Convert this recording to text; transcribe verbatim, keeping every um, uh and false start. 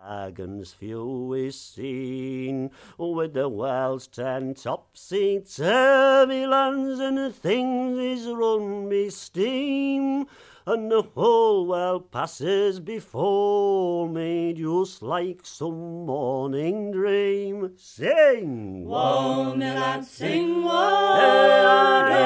Dragons few is seen, with the world's ten topsy-turvy lands, and things is run by steam, and the whole world passes before me, just like some morning dream. Sing! Whoa, me lad, sing, whoa!